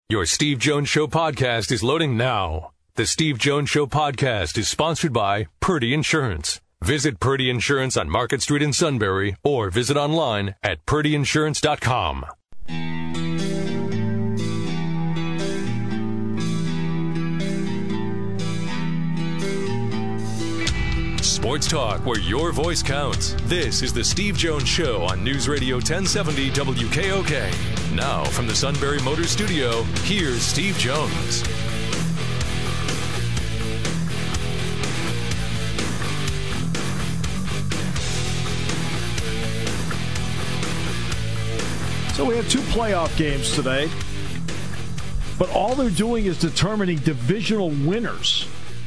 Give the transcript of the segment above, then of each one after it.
Your Steve Jones Show podcast is loading now. The Steve Jones Show podcast is sponsored by Purdy Insurance. Visit Purdy Insurance on Market Street in Sunbury or visit online at purdyinsurance.com. Sports talk where your voice counts. This is the Steve Jones Show on News Radio 1070 WKOK. Now from the Sunbury Motors Studio, here's Steve Jones. So we have two playoff games today, but all they're doing is determining divisional winners.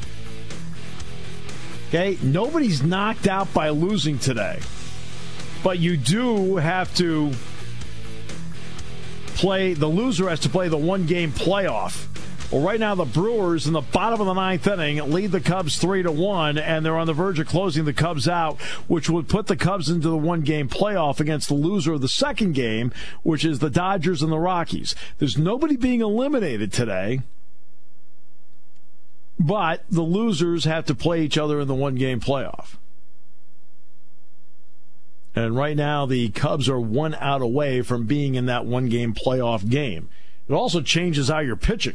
Okay, nobody's knocked out by losing today, but you do have to play, the loser has to play the one-game playoff. Well, right now the Brewers in the bottom of the ninth inning lead the Cubs 3-1, and they're on the verge of closing the Cubs out, which would put the Cubs into the one-game playoff against the loser of the second game, which is the Dodgers and the Rockies. There's nobody being eliminated today, but the losers have to play each other in the one-game playoff. And right now the Cubs are 1 out away from being in that one-game playoff game. It also changes how you're pitching,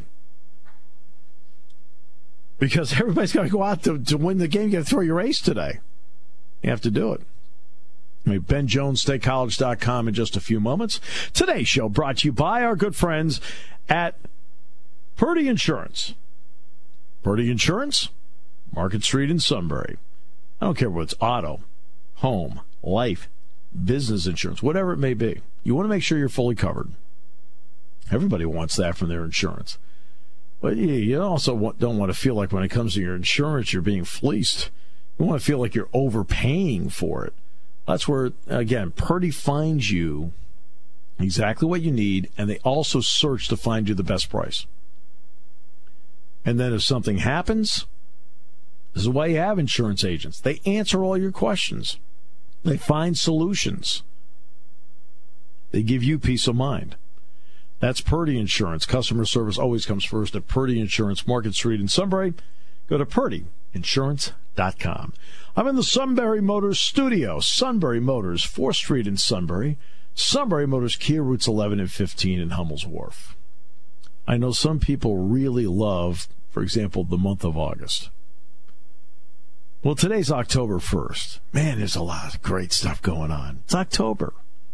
because everybody's got to go out to win the game. You got to throw your ace today. You have to do it. BenJonesStateCollege.com in just a few moments. Today's show brought to you by our good friends at Purdy Insurance. Purdy Insurance, Market Street in Sunbury. I don't care what's auto, home, life, business insurance, whatever it may be. You want to make sure you're fully covered. Everybody wants that from their insurance. But you also don't want to feel like when it comes to your insurance, you're being fleeced. You want to feel like you're overpaying for it. That's where, again, Purdy finds you exactly what you need, and they also search to find you the best price. And then if something happens, this is why you have insurance agents. They answer all your questions. They find solutions. They give you peace of mind. That's Purdy Insurance. Customer service always comes first at Purdy Insurance, Market Street in Sunbury. Go to purdyinsurance.com. I'm in the Sunbury Motors studio. Sunbury Motors, 4th Street in Sunbury. Sunbury Motors, Kia routes 11 and 15 in Hummel's Wharf. I know some people really love, for example, the month of August. Well, today's October 1st. Man, there's a lot of great stuff going on. It's October,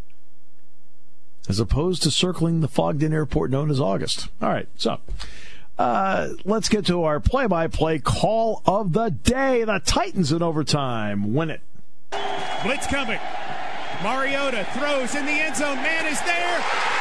as opposed to circling the fogged-in airport known as August. All right, so let's get to our play-by-play call of the day. The Titans in overtime win it. Blitz coming. Mariota throws in the end zone. Man is there.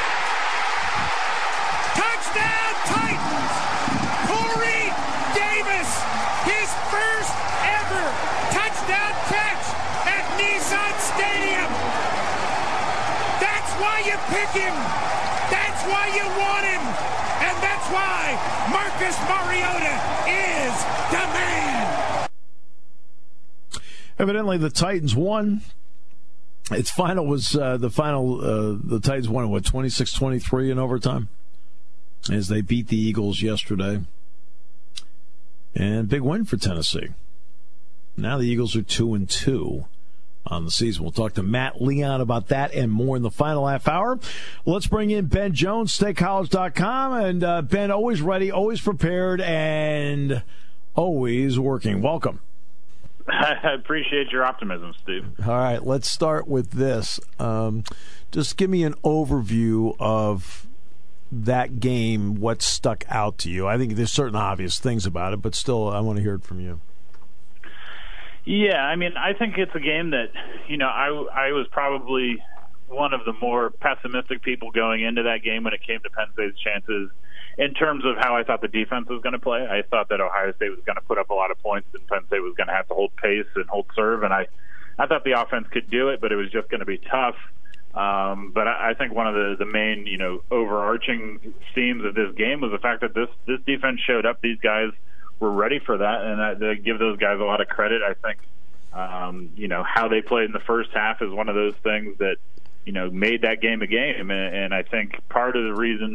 Touchdown, Titans! Corey Davis, his first ever touchdown catch at Nissan Stadium. That's why you pick him. That's why you want him. And that's why Marcus Mariota is the man. Evidently, the Titans won. Its final was the Titans won, 26-23 in overtime, as they beat the Eagles yesterday. And big win for Tennessee. Now the Eagles are 2-2 on the season. We'll talk to Matt Leon about that and more in the final half hour. Let's bring in Ben Jones, StateCollege.com. And Ben, always ready, always prepared, and always working. Welcome. I appreciate your optimism, Steve. All right, let's start with this. Just give me an overview of that game, what stuck out to you. I think there's certain obvious things about it, but still, I want to hear it from you. Yeah, I mean, I think it's a game that, I was probably one of the more pessimistic people going into that game when it came to Penn State's chances in terms of how I thought the defense was going to play. I thought that Ohio State was going to put up a lot of points and Penn State was going to have to hold pace and hold serve, and I thought the offense could do it, but it was just going to be tough. But I think one of the main, overarching themes of this game was the fact that this defense showed up. These guys were ready for that, and I give those guys a lot of credit. I think, how they played in the first half is one of those things that, made that game a game. And I think part of the reason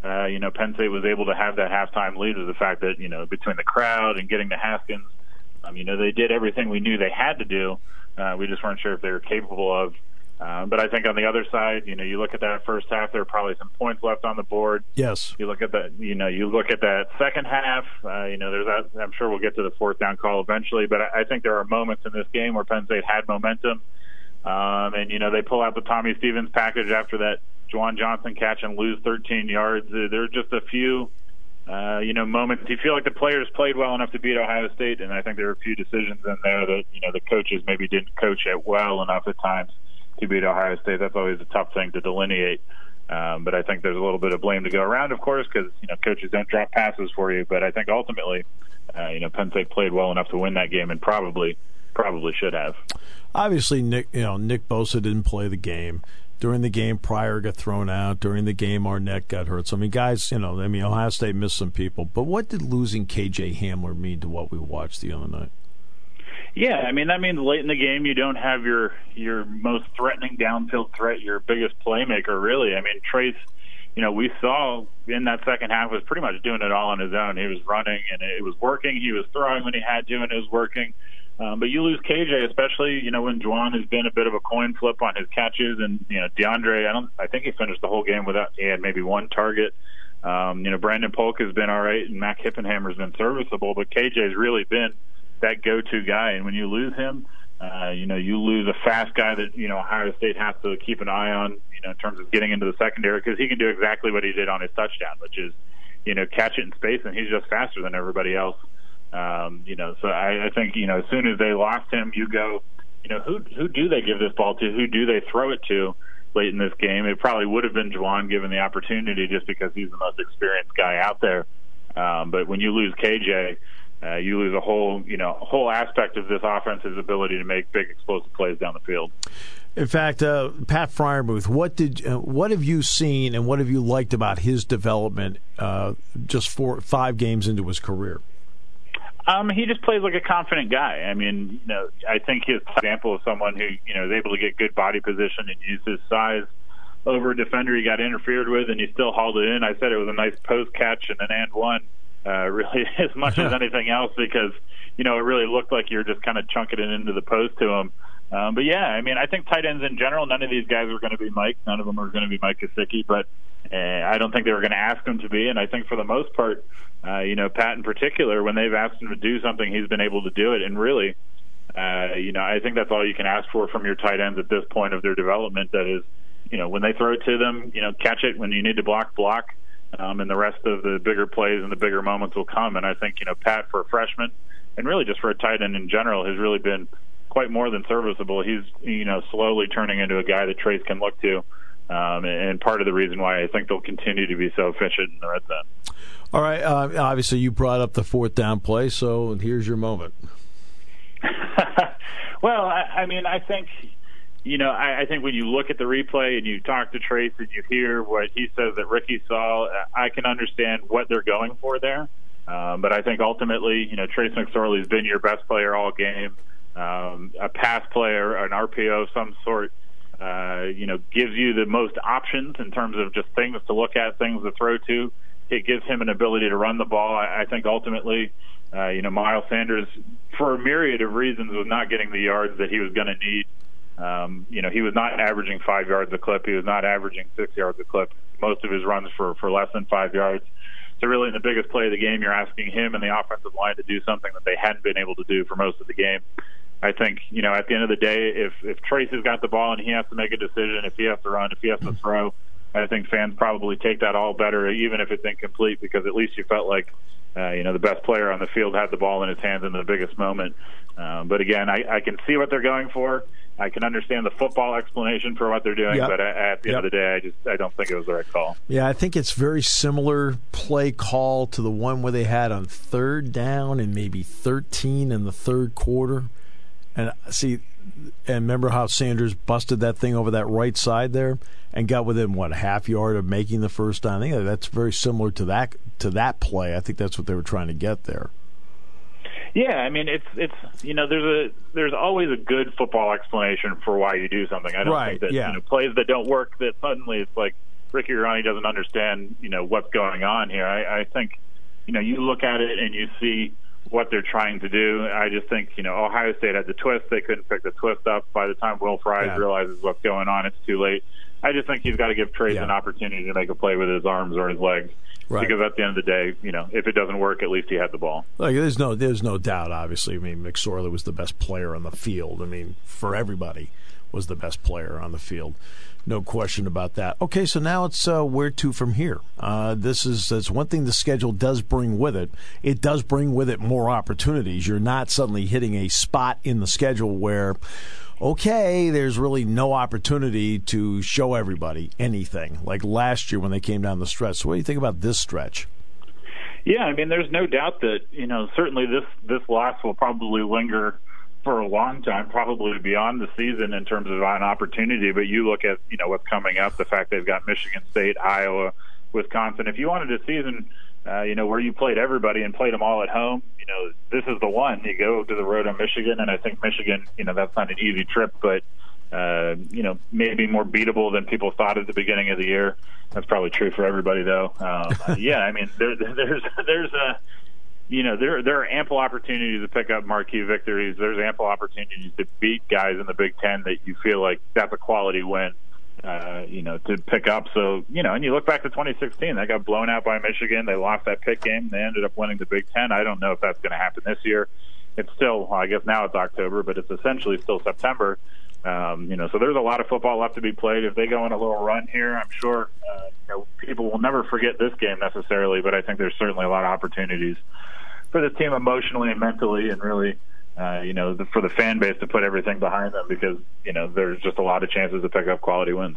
Penn State was able to have that halftime lead was the fact that, between the crowd and getting to Haskins, they did everything we knew they had to do. We just weren't sure if they were capable of. But I think on the other side, you look at that first half, there are probably some points left on the board. Yes. You look at that, you look at that second half, there's that, I'm sure we'll get to the fourth down call eventually, but I think there are moments in this game where Penn State had momentum. And they pull out the Tommy Stevens package after that Juwan Johnson catch and lose 13 yards. There are just a few, moments. You feel like the players played well enough to beat Ohio State, and I think there were a few decisions in there that, the coaches maybe didn't coach it well enough at times to beat Ohio State. That's always a tough thing to delineate. But I think there's a little bit of blame to go around, of course, because, coaches don't drop passes for you. But I think ultimately, Penn State played well enough to win that game and probably should have. Obviously, Nick Bosa didn't play the game. During the game, Pryor got thrown out. During the game, Arnett got hurt. So, guys, Ohio State missed some people. But what did losing K.J. Hamler mean to what we watched the other night? Yeah, that means late in the game you don't have your most threatening downfield threat, your biggest playmaker, really. Trace, we saw in that second half was pretty much doing it all on his own. He was running, and it was working. He was throwing when he had to, and it was working. But you lose KJ, especially, when Juwan has been a bit of a coin flip on his catches, and, DeAndre, I think he finished the whole game he had maybe one target. Brandon Polk has been all right, and Mac Hippenhammer's been serviceable, but KJ's really been that go-to guy, and when you lose him, you lose a fast guy that, Ohio State has to keep an eye on, in terms of getting into the secondary, because he can do exactly what he did on his touchdown, which is, catch it in space, and he's just faster than everybody else. So I think, as soon as they lost him, you go, who do they give this ball to? Who do they throw it to late in this game? It probably would have been Juwan given the opportunity just because he's the most experienced guy out there. But when you lose KJ, you lose a whole aspect of this offense's ability to make big explosive plays down the field. In fact, Pat Freiermuth, what have you seen and what have you liked about his development just 5 games into his career? He just plays like a confident guy. I think his example of someone who, is able to get good body position and use his size over a defender he got interfered with, and he still hauled it in. I said it was a nice post catch and an and one. Really as much as anything else, because it really looked like you were just kind of chunking it into the post to him. But yeah, I think tight ends in general, none of these guys were going to be Mike. None of them are going to be Mike Gesicki, but I don't think they were going to ask him to be. And I think for the most part, Pat in particular, when they've asked him to do something, he's been able to do it. And really, I think that's all you can ask for from your tight ends at this point of their development. That is, when they throw it to them, catch it. When you need to block. And the rest of the bigger plays and the bigger moments will come. And I think, Pat, for a freshman, and really just for a tight end in general, has really been quite more than serviceable. He's, slowly turning into a guy that Trace can look to. And part of the reason why I think they'll continue to be so efficient in the red zone. All right. Obviously, you brought up the fourth down play, so here's your moment. Well, I think... I think when you look at the replay and you talk to Trace and you hear what he says that Ricky saw, I can understand what they're going for there. But I think ultimately, Trace McSorley has been your best player all game. A pass player, an RPO of some sort, gives you the most options in terms of just things to look at, things to throw to. It gives him an ability to run the ball. I think ultimately, Miles Sanders, for a myriad of reasons, was not getting the yards that he was going to need. He was not averaging 5 yards a clip. He was not averaging 6 yards a clip. Most of his runs for less than 5 yards. So really in the biggest play of the game, you're asking him and the offensive line to do something that they hadn't been able to do for most of the game. I think, at the end of the day, if Trace has got the ball and he has to make a decision, if he has to run, if he has to throw, I think fans probably take that all better, even if it's incomplete, because at least you felt like, the best player on the field had the ball in his hands in the biggest moment. But again, I can see what they're going for. I can understand the football explanation for what they're doing, but at the end of the day, I don't think it was the right call. Yeah, I think it's very similar play call to the one where they had on third down and maybe 13 in the third quarter. And remember how Sanders busted that thing over that right side there and got within, a half yard of making the first down? I think that's very similar to that play. I think that's what they were trying to get there. Yeah, it's there's always a good football explanation for why you do something. I don't think that plays that don't work, that suddenly it's like Ricky Rahane doesn't understand, what's going on here. I think, you look at it and you see what they're trying to do. I just think, Ohio State had the twist. They couldn't pick the twist up. By the time Will Fries realizes what's going on, it's too late. I just think he's got to give Trace an opportunity to make a play with his arms or his legs. Right. Because at the end of the day, if it doesn't work, at least he had the ball. Like, there's no doubt, obviously. I mean, McSorley was the best player on the field. I mean, for everybody, was the best player on the field. No question about that. Okay, so now it's where to from here. It's one thing the schedule does bring with it. It does bring with it more opportunities. You're not suddenly hitting a spot in the schedule where, okay, there's really no opportunity to show everybody anything, like last year when they came down the stretch. So what do you think about this stretch? Yeah, I mean, there's no doubt that, certainly this loss will probably linger for a long time, probably beyond the season in terms of an opportunity. But you look at, what's coming up, the fact they've got Michigan State, Iowa, Wisconsin. If you wanted a season, where you played everybody and played them all at home, this is the one. You go to the road on Michigan, and I think Michigan, that's not an easy trip, but, maybe more beatable than people thought at the beginning of the year. That's probably true for everybody, though. Yeah, I mean, there are ample opportunities to pick up marquee victories. There's ample opportunities to beat guys in the Big Ten that you feel like that's a quality win, to pick up. So, and you look back to 2016, they got blown out by Michigan. They lost that Pitt game. They ended up winning the Big Ten. I don't know if that's going to happen this year. It's still, I guess now it's October, but it's essentially still September. So there's a lot of football left to be played. If they go on a little run here, I'm sure people will never forget this game necessarily, but I think there's certainly a lot of opportunities for this team emotionally and mentally, and really, for the fan base to put everything behind them, because, there's just a lot of chances to pick up quality wins.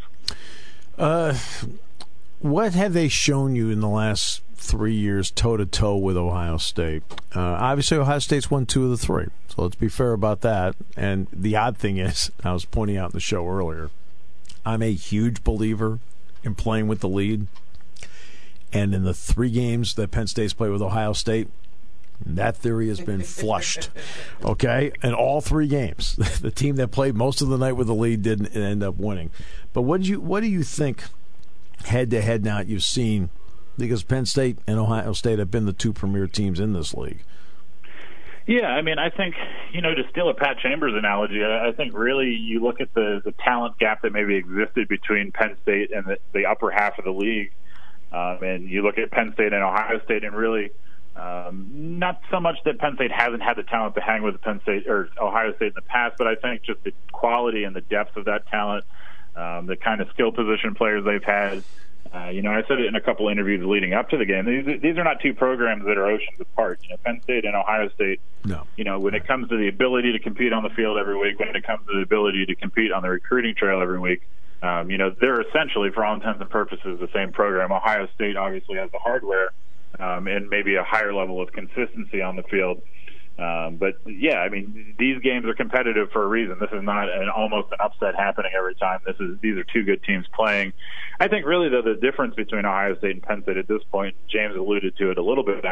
What have they shown you in the last 3 years toe-to-toe with Ohio State? Obviously, Ohio State's won 2 of the 3, so let's be fair about that. And the odd thing is, I was pointing out in the show earlier, I'm a huge believer in playing with the lead. And in the 3 games that Penn State's played with Ohio State, that theory has been flushed, okay? In all 3 games, the team that played most of the night with the lead didn't end up winning. But what do you think head-to-head now you've seen? Because Penn State and Ohio State have been the 2 premier teams in this league. Yeah, I mean, I think, to steal a Pat Chambers analogy, I think really you look at the talent gap that maybe existed between Penn State and the upper half of the league, and you look at Penn State and Ohio State, and really not so much that Penn State hasn't had the talent to hang with Penn State or Ohio State in the past, but I think just the quality and the depth of that talent, the kind of skill position players they've had. I said it in a couple interviews leading up to the game. These are not 2 programs that are oceans apart. Penn State and Ohio State, no. When it comes to the ability to compete on the field every week, when it comes to the ability to compete on the recruiting trail every week, they're essentially, for all intents and purposes, the same program. Ohio State obviously has the hardware and maybe a higher level of consistency on the field. But, yeah, I mean, these games are competitive for a reason. This is not almost an upset happening every time. These are 2 good teams playing. I think really, though, the difference between Ohio State and Penn State at this point, James alluded to it a little bit,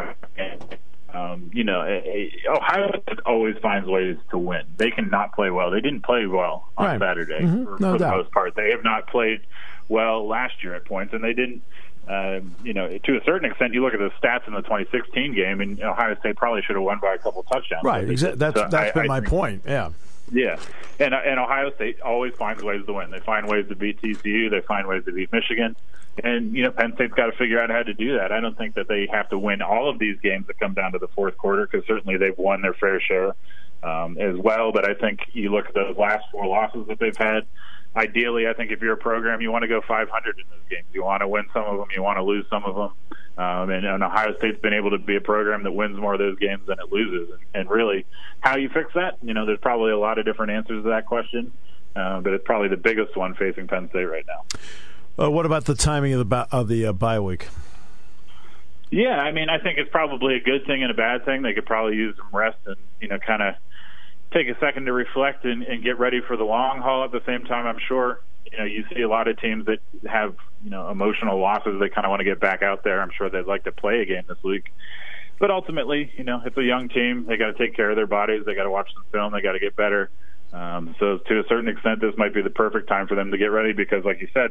Ohio State always finds ways to win. They cannot play well. They didn't play well on Saturday for the most part. They have not played well last year at points, and they didn't. To a certain extent, you look at the stats in the 2016 game, and Ohio State probably should have won by a couple touchdowns. Right, that's been my point, yeah. Yeah, and Ohio State always finds ways to win. They find ways to beat TCU. They find ways to beat Michigan. And, Penn State's got to figure out how to do that. I don't think that they have to win all of these games that come down to the fourth quarter, because certainly they've won their fair share as well. But I think you look at those last 4 losses that they've had, ideally, I think if you're a program, you want to go 500 in those games. You want to win some of them. You want to lose some of them. And Ohio State's been able to be a program that wins more of those games than it loses. And really, how you fix that, there's probably a lot of different answers to that question. But it's probably the biggest one facing Penn State right now. What about the timing of the bye week? Yeah, I mean, I think it's probably a good thing and a bad thing. They could probably use some rest and, kind of take a second to reflect and get ready for the long haul. At the same time, I'm sure, you see a lot of teams that have, emotional losses. They kind of want to get back out there. I'm sure they'd like to play a game this week. But ultimately, it's a young team. They got to take care of their bodies. They got to watch some film. They got to get better. So to a certain extent, this might be the perfect time for them to get ready because, like you said,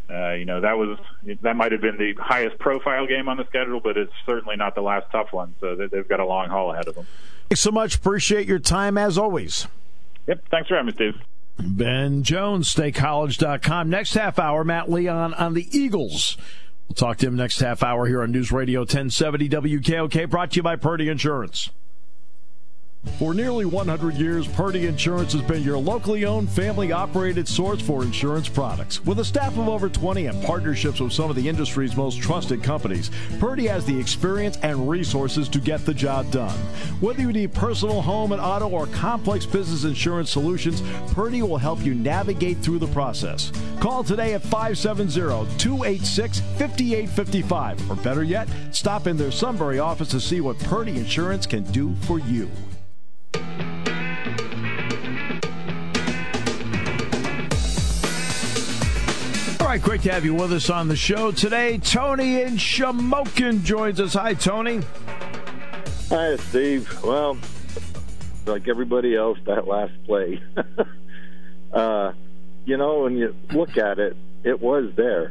That might have been the highest profile game on the schedule, but it's certainly not the last tough one. So they've got a long haul ahead of them. Thanks so much. Appreciate your time as always. Yep. Thanks for having me, Steve. Ben Jones, StateCollege.com. Next half hour, Matt Leon on the Eagles. We'll talk to him next half hour here on News Radio 1070 WKOK, brought to you by Purdy Insurance. For nearly 100 years, Purdy Insurance has been your locally owned, family-operated source for insurance products. With a staff of over 20 and partnerships with some of the industry's most trusted companies, Purdy has the experience and resources to get the job done. Whether you need personal, home, and auto, or complex business insurance solutions, Purdy will help you navigate through the process. Call today at 570-286-5855. Or better yet, stop in their Sunbury office to see what Purdy Insurance can do for you. All right, great to have you with us on the show today. Tony in Shamokin joins us. Hi, Tony. Hi, Steve. Well, like everybody else, that last play. When you look at it, it was there.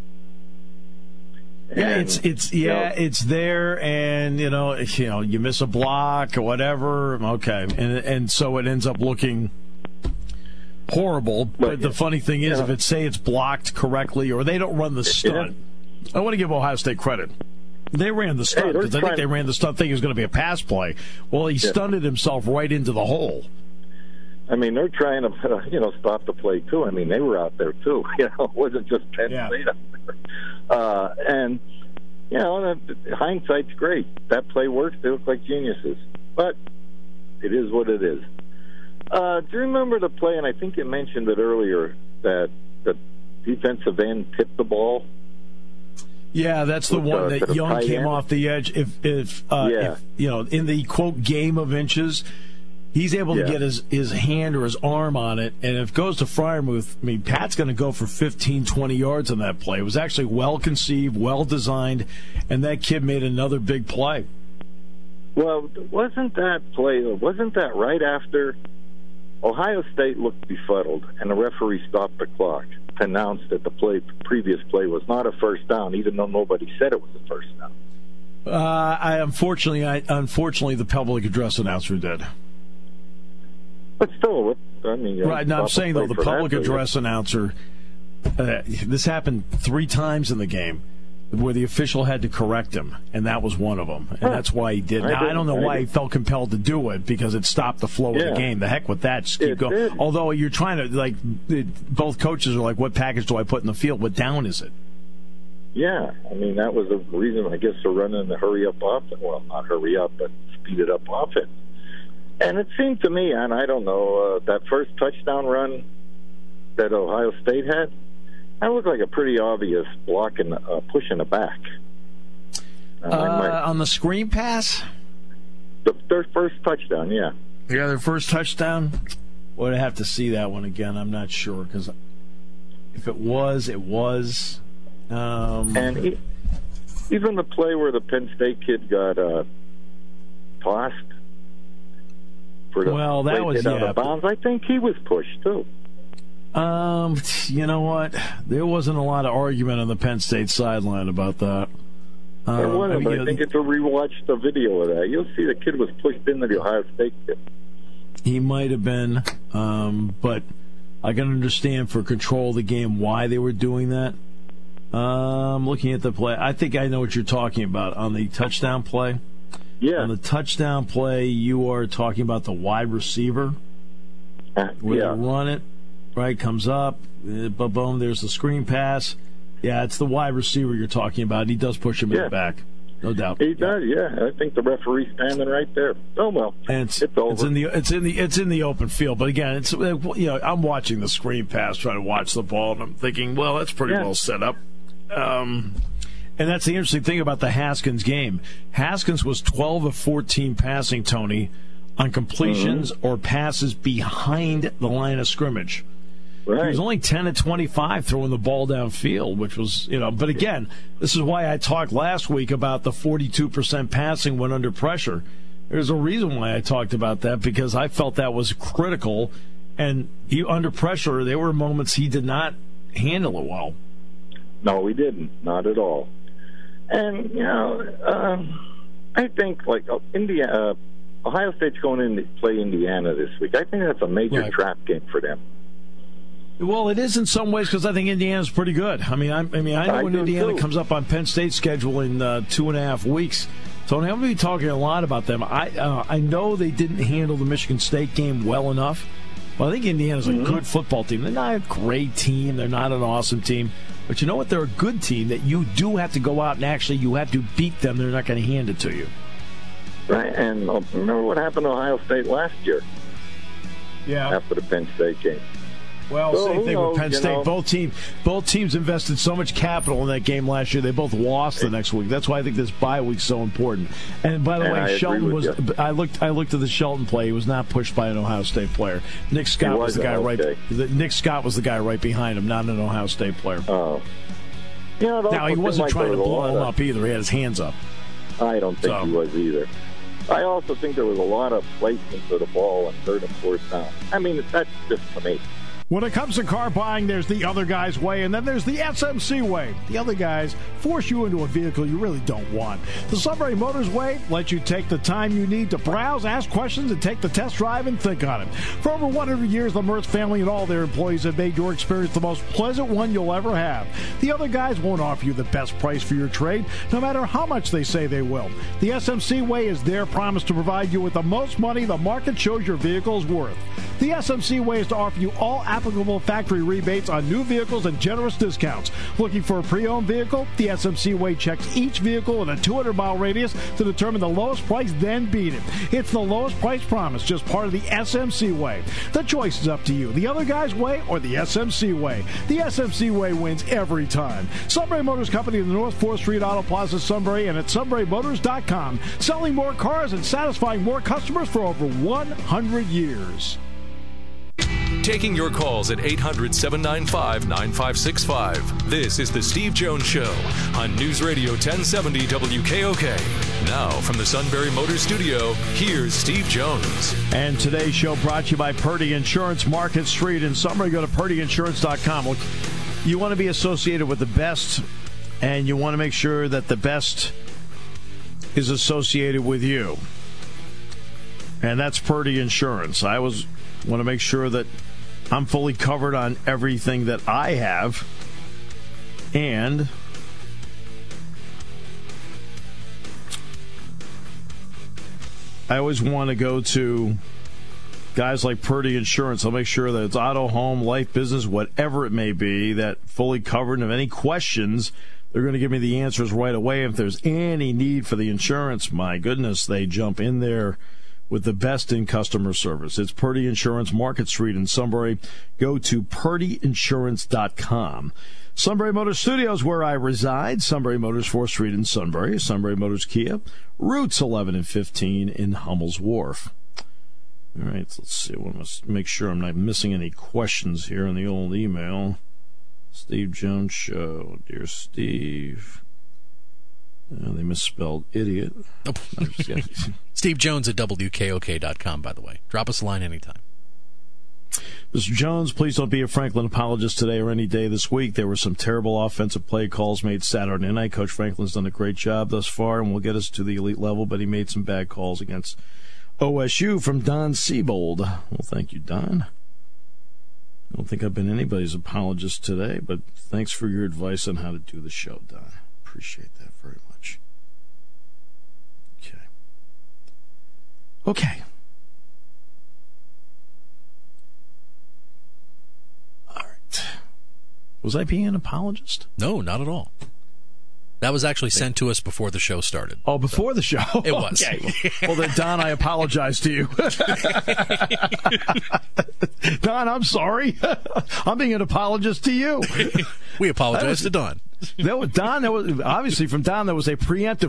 And, it's there, and you miss a block or whatever. Okay, and so it ends up looking horrible. But the funny thing is, if it's blocked correctly, or they don't run the stunt. I want to give Ohio State credit. They ran the stunt because I think they ran the stunt thinking it was going to be a pass play. Well, he stunted himself right into the hole. I mean, they're trying to, stop the play, too. I mean, they were out there, too. It wasn't just Penn State out there. Hindsight's great. That play works. They look like geniuses. But it is what it is. Do you remember the play, and I think you mentioned it earlier, that the defensive end tipped the ball? Yeah, that's the one that Young came off the edge. If in the, quote, game of inches, he's able to get his hand or his arm on it, and if it goes to Freiermuth, I mean, Pat's going to go for 15, 20 yards on that play. It was actually well-conceived, well-designed, and that kid made another big play. Well, wasn't that right after Ohio State looked befuddled, and the referee stopped the clock to announce that the previous play was not a first down, even though nobody said it was a first down? Unfortunately, the public address announcer did. But still, right now I'm saying, though, the public address announcer, this happened 3 times in the game where the official had to correct him, and that was one of them. And that's why he did. Now, I don't know why he felt compelled to do it, because it stopped the flow of the game. The heck with that. Just keep going. Although you're trying to, both coaches are like, what package do I put in the field? What down is it? Yeah, I mean, that was a reason, I guess, to run in the hurry-up offense. Well, not hurry-up, but speed-it-up offense. And it seemed to me, and I don't know, that first touchdown run that Ohio State had, that looked like a pretty obvious block and push in the back. On the screen pass? Their first touchdown, yeah. Yeah, their first touchdown? Would I have to see that one again? I'm not sure, because if it was, it was. And even the play where the Penn State kid got tossed. Well, that was out of bounds. I think he was pushed too. You know what? There wasn't a lot of argument on the Penn State sideline about that. There wasn't, but I think if you rewatch the video of that, you'll see the kid was pushed into the Ohio State kid. He might have been, but I can understand for control of the game why they were doing that. Looking at the play, I think I know what you're talking about on the touchdown play. Yeah. On the touchdown play, you are talking about the wide receiver. Where they run it, right, comes up, boom, there's the screen pass. Yeah, it's the wide receiver you're talking about. He does push him in the back, no doubt. He does, I think the referee's standing right there. Oh well, and it's over. It's in the open field. But again, it's I'm watching the screen pass, trying to watch the ball, and I'm thinking, well, that's pretty well set up. And that's the interesting thing about the Haskins game. Haskins was 12 of 14 passing, Tony, on completions or passes behind the line of scrimmage. Right. He was only 10 of 25 throwing the ball downfield, which was, but again, this is why I talked last week about the 42% passing when under pressure. There's a reason why I talked about that, because I felt that was critical. And under pressure, there were moments he did not handle it well. No, we didn't. Not at all. And, I think, Ohio State's going in to play Indiana this week. I think that's a major trap game for them. Well, it is in some ways because I think Indiana's pretty good. I know when Indiana comes up on Penn State's schedule in 2.5 weeks. Tony, I'm going to be talking a lot about them. I know they didn't handle the Michigan State game well enough. Well, I think Indiana's a good football team. They're not a great team. They're not an awesome team. But you know what? They're a good team that you do have to go out and actually you have to beat them. They're not going to hand it to you. Right, and remember what happened to Ohio State last year? Yeah. After the Penn State game. Well, same thing with Penn State. Both teams invested so much capital in that game last year. They both lost the next week. That's why I think this bye week's so important. And by the way, Shelton was. I looked at the Shelton play. He was not pushed by an Ohio State player. Nick Scott was the guy Nick Scott was the guy right behind him, not an Ohio State player. Oh. Now he wasn't trying to blow him up either. He had his hands up. I don't think he was either. I also think there was a lot of placements of the ball on third and fourth down. I mean, that's just to me. When it comes to car buying, there's the other guy's way, and then there's the SMC way. The other guys force you into a vehicle you really don't want. The Sunbury Motors way lets you take the time you need to browse, ask questions, and take the test drive and think on it. For over 100 years, the Mertz family and all their employees have made your experience the most pleasant one you'll ever have. The other guys won't offer you the best price for your trade, no matter how much they say they will. The SMC way is their promise to provide you with the most money the market shows your vehicle is worth. The SMC way is to offer you all applicable factory rebates on new vehicles and generous discounts. Looking for a pre-owned vehicle? The SMC way checks each vehicle in a 200-mile radius to determine the lowest price, then beat it. It's the lowest price promise, just part of the SMC way. The choice is up to you. The other guy's way or the SMC way. The SMC way wins every time. Sunbury Motors Company in the North 4th Street Auto Plaza, Sunbury, and at sunburymotors.com. Selling more cars and satisfying more customers for over 100 years. Taking your calls at 800-795-9565. This is the Steve Jones Show on News Radio 1070 WKOK. Now from the Sunbury Motors Studio, here's Steve Jones. And today's show brought to you by Purdy Insurance, Market Street in Sunbury. Go to purdyinsurance.com. Look, you want to be associated with the best, and you want to make sure that the best is associated with you. And that's Purdy Insurance. I want to make sure that I'm fully covered on everything that I have. And I always want to go to guys like Purdy Insurance. I'll make sure that it's auto, home, life, business, whatever it may be, that fully covered. And if any questions, they're going to give me the answers right away. If there's any need for the insurance, my goodness, they jump in there with the best in customer service. It's Purdy Insurance, Market Street in Sunbury. Go to purdyinsurance.com. Sunbury Motors Studios, where I reside. Sunbury Motors, 4th Street in Sunbury. Sunbury Motors Kia, routes 11 and 15 in Hummel's Wharf. All right, let's see. I want to make sure I'm not missing any questions here in the old email. Steve Jones Show. Dear Steve. They misspelled idiot. Oh. Steve Jones at WKOK.com, by the way. Drop us a line anytime. Mr. Jones, please don't be a Franklin apologist today or any day this week. There were some terrible offensive play calls made Saturday night. Coach Franklin's done a great job thus far and will get us to the elite level, but he made some bad calls against OSU from Don Siebold. Well, thank you, Don. I don't think I've been anybody's apologist today, but thanks for your advice on how to do the show, Don. Appreciate that very much. Okay. All right. Was I being an apologist? No, not at all. That was actually sent to us before the show started. Oh, before the show? It was. Okay. Well, then, Don, I apologize to you. Don, I'm sorry. I'm being an apologist to you. We apologize to Don. Don, obviously from Don, there was a preemptive.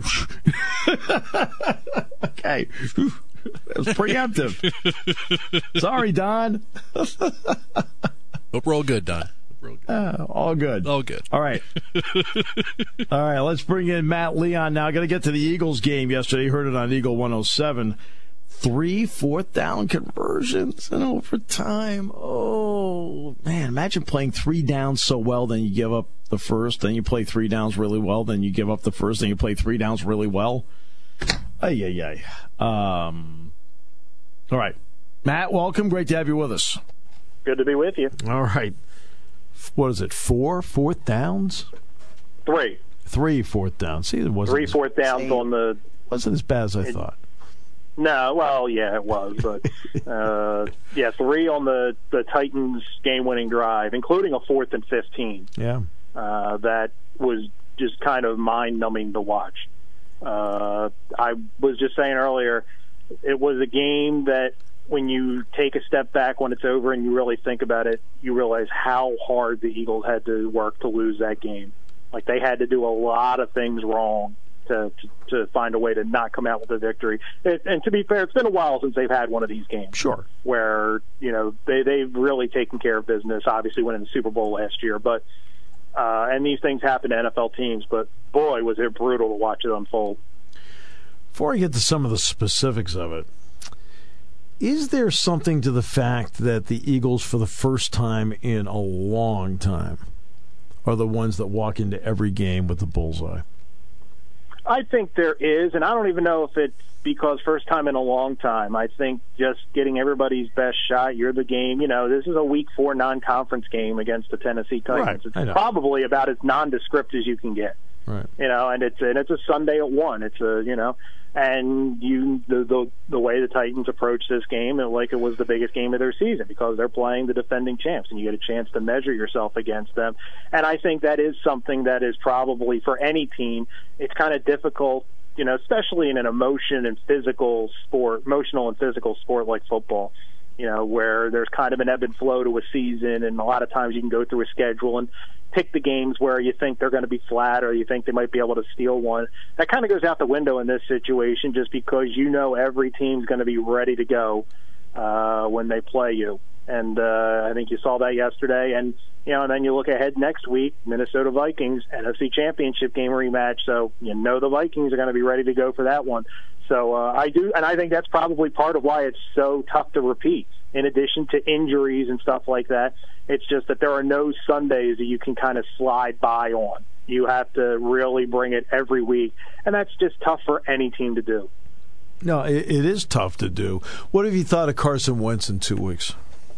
Okay. It was preemptive. Sorry, Don. Hope we're all good, Don. All good. All good. All right. All right, let's bring in Matt Leon now. Got to get to the Eagles game yesterday. You heard it on Eagle 107. 3 fourth down conversions in overtime. Oh, man, imagine playing 3 downs so well, then you give up the first, then you play 3 downs really well, then you give up the first, then you play 3 downs really well. Ay. All right. Matt, welcome. Great to have you with us. Good to be with you. All right. What is it, 4 fourth downs? 3. 3 fourth downs. See, it wasn't 3 fourth downs on the... Wasn't as bad as I thought. No, well, yeah, it was. But, 3 on the Titans' game-winning drive, including a 4th and 15. Yeah. That was just kind of mind-numbing to watch. I was just saying earlier, it was a game that when you take a step back when it's over and you really think about it, you realize how hard the Eagles had to work to lose that game. Like, they had to do a lot of things wrong to find a way to not come out with a victory. And to be fair, it's been a while since they've had one of these games. Sure. Where, they've really taken care of business, obviously winning the Super Bowl last year. But and these things happen to NFL teams, but boy, was it brutal to watch it unfold. Before I get to some of the specifics of it, is there something to the fact that the Eagles, for the first time in a long time, are the ones that walk into every game with the bullseye? I think there is, and I don't even know if it's because first time in a long time. I think just getting everybody's best shot. You're the game. This is a Week 4 non-conference game against the Tennessee Titans. Right, it's probably about as nondescript as you can get. Right. And it's a Sunday at 1. It's and the way the Titans approach this game, like it was the biggest game of their season because they're playing the defending champs, and you get a chance to measure yourself against them. And I think that is something that is probably for any team. It's kind of difficult, especially in an emotional and physical sport like football. Where there's kind of an ebb and flow to a season, and a lot of times you can go through a schedule and pick the games where you think they're going to be flat or you think they might be able to steal one. That kind of goes out the window in this situation just because every team's going to be ready to go when they play you. And I think you saw that yesterday. And, and then you look ahead next week, Minnesota Vikings, NFC Championship game rematch. So the Vikings are going to be ready to go for that one. So I do, and I think that's probably part of why it's so tough to repeat. In addition to injuries and stuff like that, it's just that there are no Sundays that you can kind of slide by on. You have to really bring it every week, and that's just tough for any team to do. No, it is tough to do. What have you thought of Carson Wentz in 2 weeks?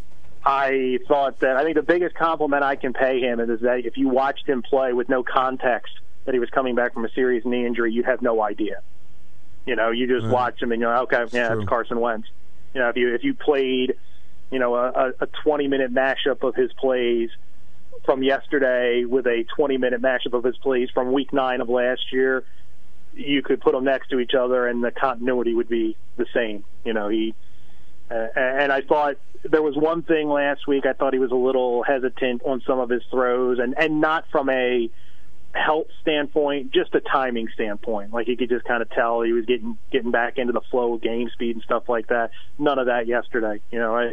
I think the biggest compliment I can pay him is that if you watched him play with no context that he was coming back from a serious knee injury, you'd have no idea. You just watch him and you're okay, it's Carson Wentz. If you played, a 20-minute mashup of his plays from yesterday with a 20-minute mashup of his plays from Week 9 of last year, you could put them next to each other and the continuity would be the same. And I thought there was one thing last week. I thought he was a little hesitant on some of his throws, and not from a health standpoint, just a timing standpoint. Like you could just kind of tell he was getting back into the flow of game speed and stuff like that. None of that yesterday.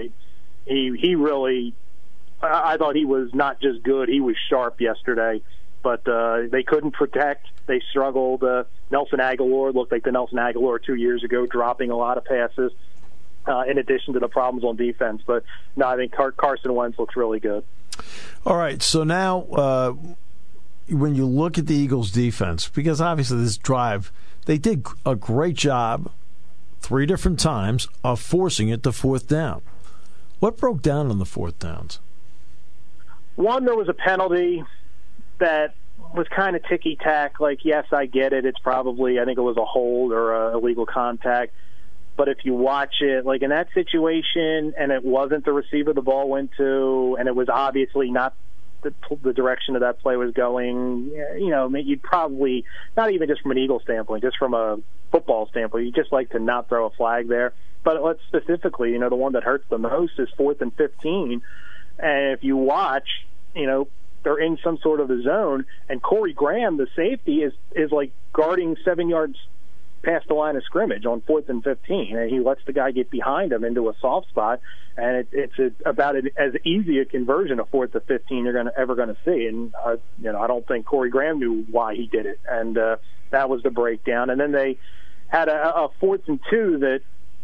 He really, I thought he was not just good, he was sharp yesterday. But they couldn't protect. They struggled. Nelson Aguilar looked like the Nelson Aguilar 2 years ago, dropping a lot of passes. In addition to the problems on defense. But, no, I think Carson Wentz looks really good. All right, so now when you look at the Eagles' defense, because obviously this drive, they did a great job 3 different times of forcing it to 4th down. What broke down on the 4th downs? One, there was a penalty that was kind of ticky-tack. Like, yes, I get it. It's probably, I think it was a hold or a illegal contact. But if you watch it, like in that situation, and it wasn't the receiver the ball went to, and it was obviously not the direction of that play was going, you'd probably, not even just from an Eagle standpoint, just from a football standpoint, you'd just like to not throw a flag there. But let's specifically, the one that hurts the most is 4th and 15. And if you watch, they're in some sort of a zone, and Corey Graham, the safety, is like guarding 7 yards past the line of scrimmage on 4th and 15, and he lets the guy get behind him into a soft spot, and it's about as easy a conversion of 4th to 15 you're ever going to see. And I don't think Corey Graham knew why he did it, and that was the breakdown. And then they had a 4th and 2 that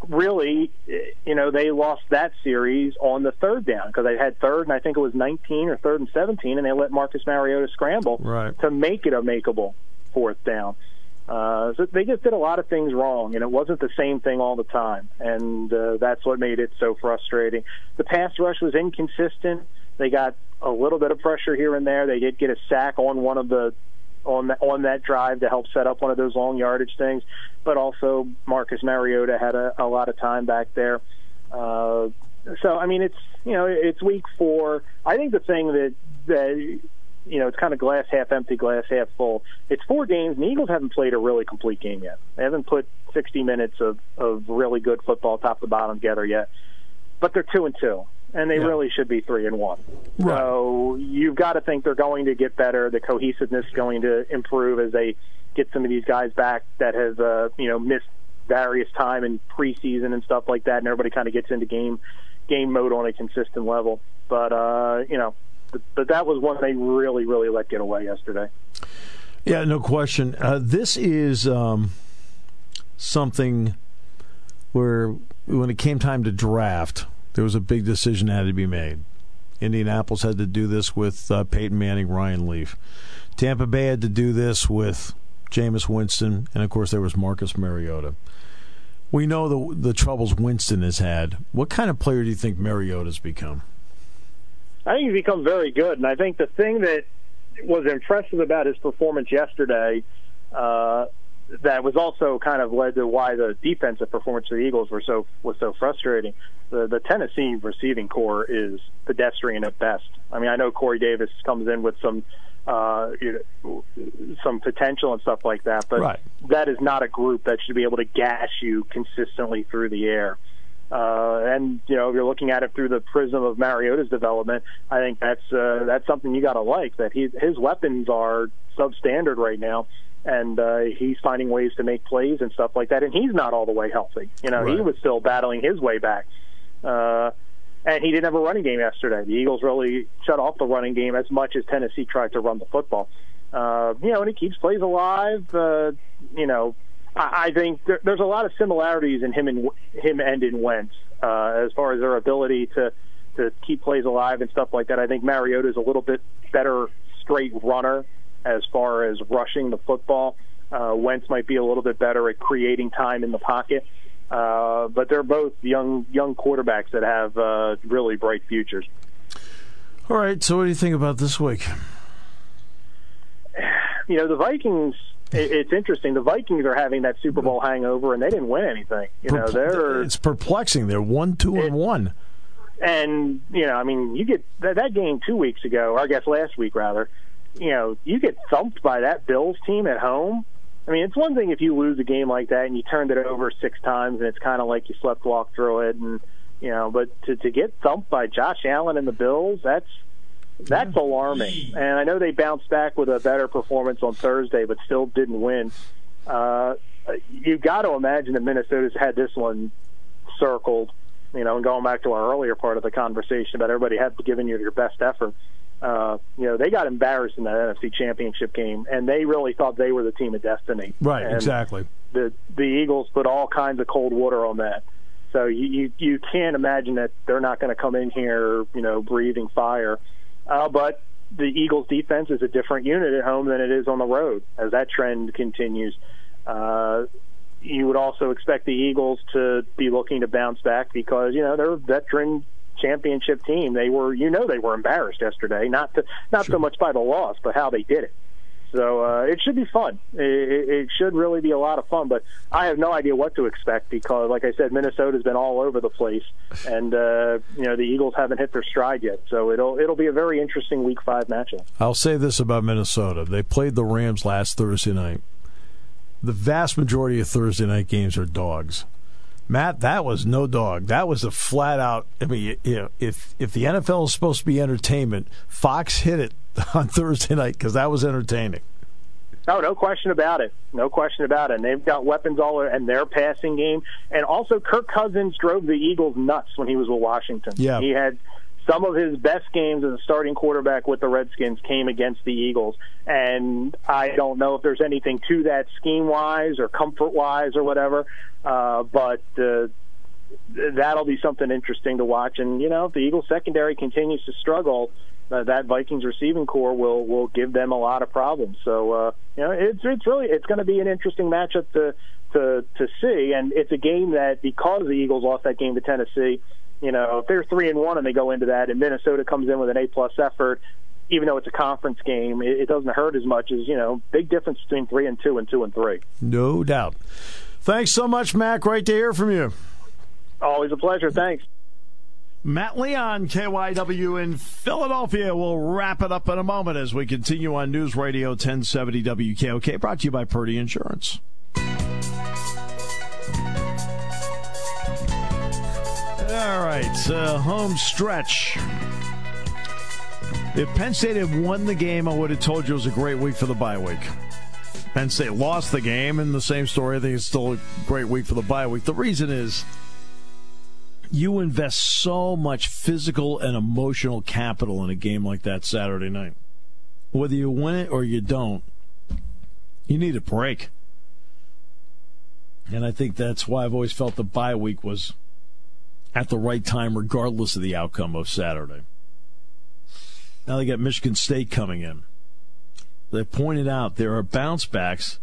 really, they lost that series on the third down because they had third, and I think it was 19 or third and 17, and they let Marcus Mariota scramble to make it a makeable fourth down. So they just did a lot of things wrong, and it wasn't the same thing all the time, and that's what made it so frustrating. The pass rush was inconsistent. They got a little bit of pressure here and there. They did get a sack on one of the on that drive to help set up one of those long yardage things, but also Marcus Mariota had a lot of time back there. So I mean, it's week 4. I think the thing that it's kind of glass half empty, glass half full. It's 4 games, and the Eagles haven't played a really complete game yet. They haven't put 60 minutes of really good football top to bottom together yet. But they're 2-2. And they really should be 3-1. Right. So you've got to think they're going to get better. The cohesiveness is going to improve as they get some of these guys back that have missed various time in preseason and stuff like that, and everybody kind of gets into game mode on a consistent level. But but that was one they really, really let get away yesterday. Yeah, no question. This is something where when it came time to draft, there was a big decision that had to be made. Indianapolis had to do this with Peyton Manning, Ryan Leaf. Tampa Bay had to do this with Jameis Winston, and, of course, there was Marcus Mariota. We know the troubles Winston has had. What kind of player do you think Mariota's become? I think he's become very good, and I think the thing that was impressive about his performance yesterday that was also kind of led to why the defensive performance of the Eagles was so frustrating. The Tennessee receiving core is pedestrian at best. I mean, I know Corey Davis comes in with some potential and stuff like that, but that is not a group that should be able to gash you consistently through the air. And if you're looking at it through the prism of Mariota's development, I think that's something you got to like. That his weapons are substandard right now. And he's finding ways to make plays and stuff like that. And he's not all the way healthy. He was still battling his way back. And he didn't have a running game yesterday. The Eagles really shut off the running game as much as Tennessee tried to run the football. And he keeps plays alive. I think there's a lot of similarities in him and in Wentz as far as their ability to keep plays alive and stuff like that. I think Mariota's a little bit better straight runner as far as rushing the football. Wentz might be a little bit better at creating time in the pocket. But they're both young quarterbacks that have really bright futures. All right, so what do you think about this week? The Vikings, it's interesting. The Vikings are having that Super Bowl hangover, and they didn't win anything. It's perplexing. They're 1-2-1. And, you get that game 2 weeks ago, or I guess last week, rather. You get thumped by that Bills team at home. I mean, it's one thing if you lose a game like that and you turned it over 6 times and it's kind of like you slept-walk through it, and but to get thumped by Josh Allen and the Bills, that's alarming. And I know they bounced back with a better performance on Thursday, but still didn't win. You've got to imagine that Minnesota's had this one circled. And going back to our earlier part of the conversation about everybody had given you your best effort. They got embarrassed in that NFC Championship game, and they really thought they were the team of destiny. Right, and exactly. The Eagles put all kinds of cold water on that. So you can't imagine that they're not going to come in here, breathing fire. But the Eagles' defense is a different unit at home than it is on the road. As that trend continues, you would also expect the Eagles to be looking to bounce back because they're a veteran championship team. They were embarrassed yesterday, not so much by the loss, but how they did it. So it should be fun. It should really be a lot of fun, but I have no idea what to expect because, like I said, Minnesota's been all over the place, and the Eagles haven't hit their stride yet. So it'll be a very interesting Week 5 matchup. I'll say this about Minnesota: they played the Rams last Thursday night. The vast majority of Thursday night games are dogs. Matt, that was no dog. That was a flat out. I mean, if the NFL is supposed to be entertainment, Fox hit it on Thursday night because that was entertaining. Oh, no question about it. No question about it. And they've got weapons all over, and their passing game. And also, Kirk Cousins drove the Eagles nuts when he was with Washington. Yeah. He had some of his best games as a starting quarterback with the Redskins came against the Eagles. And I don't know if there's anything to that scheme-wise or comfort-wise or whatever, but that'll be something interesting to watch. And, if the Eagles secondary continues to struggle, that Vikings receiving core will give them a lot of problems. So, it's going to be an interesting matchup to see. And it's a game that, because the Eagles lost that game to Tennessee, if they're 3-1 and they go into that and Minnesota comes in with an A+ effort, even though it's a conference game, it doesn't hurt as much as, big difference between 3-2 and 2-3. No doubt. Thanks so much, Matt. Great to hear from you. Always a pleasure. Thanks. Matt Leon, KYW in Philadelphia. We'll wrap it up in a moment as we continue on News Radio 1070 WKOK, brought to you by Purdy Insurance. All right, home stretch. If Penn State had won the game, I would have told you it was a great week for the bye week. Penn State lost the game, and the same story. I think it's still a great week for the bye week. The reason is you invest so much physical and emotional capital in a game like that Saturday night. Whether you win it or you don't, you need a break. And I think that's why I've always felt the bye week was at the right time, regardless of the outcome of Saturday. Now they got Michigan State coming in. They pointed out there are bounce backs.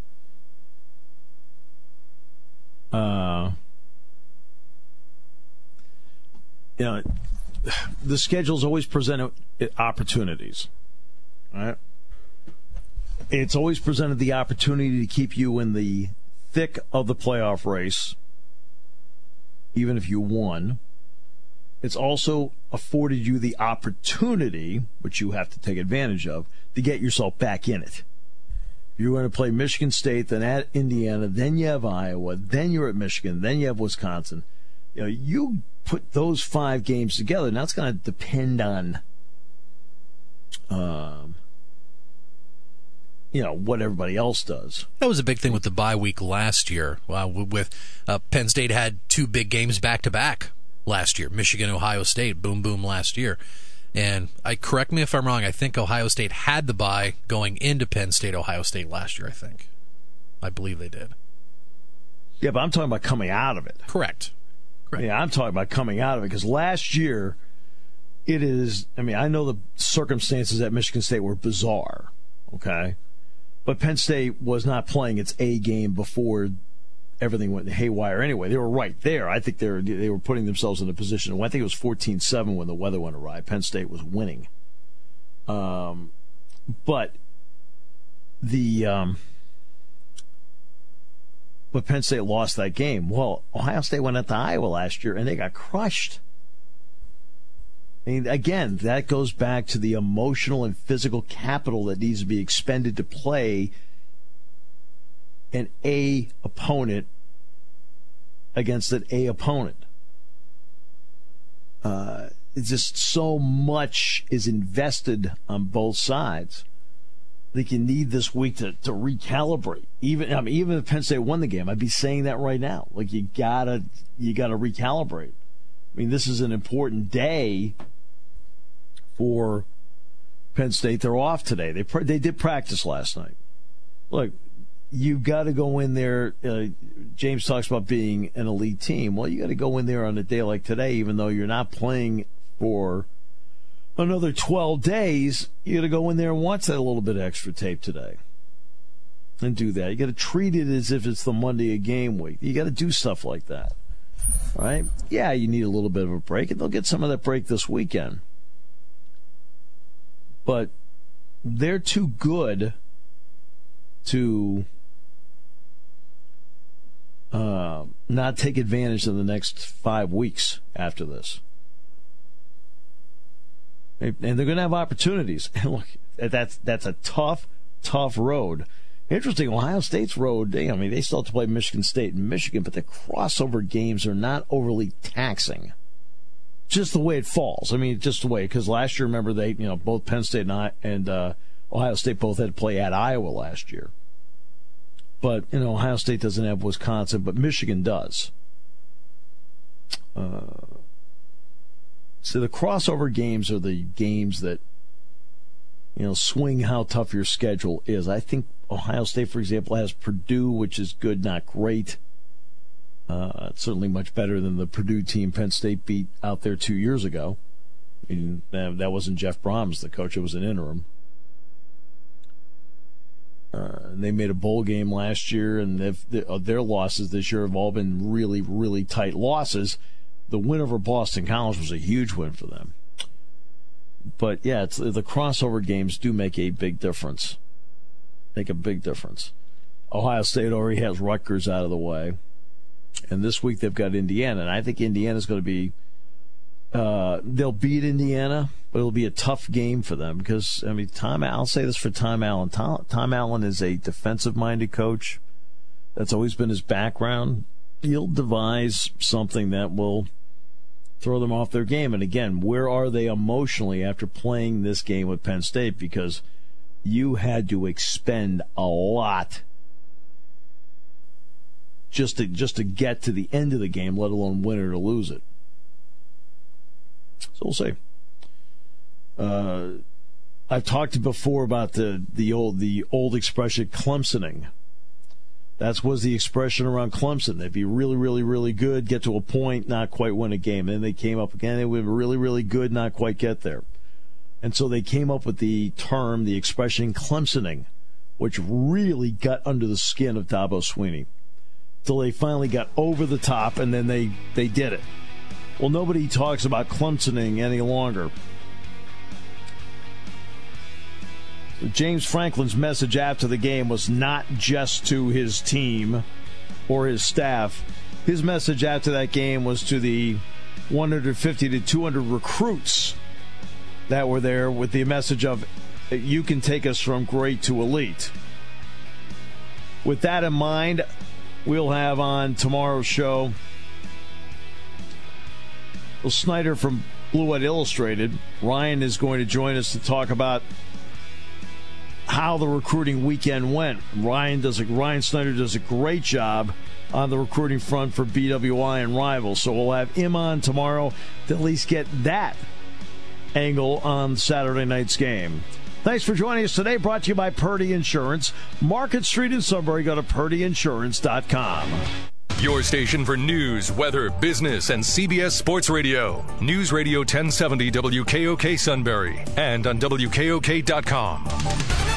The schedule's always presented opportunities. All right? It's always presented the opportunity to keep you in the thick of the playoff race, even if you won. It's also afforded you the opportunity, which you have to take advantage of, to get yourself back in it. You're going to play Michigan State, then at Indiana, then you have Iowa, then you're at Michigan, then you have Wisconsin. You put those 5 games together. Now it's going to depend on, what everybody else does. That was a big thing with the bye week last year. With Penn State had 2 big games back to back last year. Michigan, Ohio State, boom, boom last year. And correct me if I'm wrong, I think Ohio State had the bye going into Penn State, Ohio State last year, I believe they did. Yeah, but I'm talking about coming out of it. Correct. Yeah, I'm talking about coming out of it, because last year it is, I know the circumstances at Michigan State were bizarre, okay? But Penn State was not playing its A game before everything went haywire anyway. They were right there. I think they were putting themselves in a position. I think it was 14-7 when the weather went awry. Penn State was winning. But Penn State lost that game. Well, Ohio State went into Iowa last year, and they got crushed. Again, that goes back to the emotional and physical capital that needs to be expended to play an A opponent against an A opponent. It's just so much is invested on both sides. I think you need this week to recalibrate. Even if Penn State won the game, I'd be saying that right now. Like you gotta recalibrate. This is an important day for Penn State. They're off today. They did practice last night. Look, you got to go in there. James talks about being an elite team. Well, you got to go in there on a day like today, even though you're not playing for another 12 days. You got to go in there and watch that a little bit of extra tape today and do that. You got to treat it as if it's the Monday of game week. You got to do stuff like that. All right? Yeah, you need a little bit of a break, and they'll get some of that break this weekend. But they're too good to not take advantage of the next 5 weeks after this. And they're going to have opportunities. And look, that's a tough road. Interesting, Ohio State's road, they still have to play Michigan State and Michigan, but the crossover games are not overly taxing. Just the way it falls. Just the way, because last year, remember, they, both Penn State and Ohio State both had to play at Iowa last year. But, Ohio State doesn't have Wisconsin, but Michigan does. So the crossover games are the games that, swing how tough your schedule is. I think Ohio State, for example, has Purdue, which is good, not great. It's certainly much better than the Purdue team Penn State beat out there 2 years ago. I mean, that wasn't Jeff Brahms, the coach. It was an interim. They made a bowl game last year, and their losses this year have all been really, really tight losses. The win over Boston College was a huge win for them. But, yeah, the crossover games do make a big difference. Ohio State already has Rutgers out of the way. And this week they've got Indiana. And I think Indiana's going to be they'll beat Indiana, but it'll be a tough game for them because, I mean, I'll say this for Tom Allen. Tom Allen is a defensive-minded coach. That's always been his background. He'll devise something that will throw them off their game. And again, where are they emotionally after playing this game with Penn State? Because you had to expend a lot just to get to the end of the game, let alone win it or lose it. So we'll see. I've talked before about the old expression Clemsoning. That was the expression around Clemson. They'd be really, really, really good, get to a point, not quite win a game. And then they came up again. They would be really, really good, not quite get there. And so they came up with the term, the expression Clemsoning, which really got under the skin of Dabo Swinney. Till they finally got over the top, and then they did it. Well, nobody talks about Clemsoning any longer. James Franklin's message after the game was not just to his team or his staff. His message after that game was to the 150 to 200 recruits that were there with the message of, you can take us from great to elite. With that in mind, we'll have on tomorrow's show Will Snyder from Blue White Illustrated. Ryan is going to join us to talk about how the recruiting weekend went. Ryan Snyder does a great job on the recruiting front for BWI and Rivals. So we'll have him on tomorrow to at least get that angle on Saturday night's game. Thanks for joining us today. Brought to you by Purdy Insurance. Market Street in Sunbury. Go to purdyinsurance.com. Your station for news, weather, business, and CBS Sports Radio. News Radio 1070 WKOK Sunbury and on WKOK.com.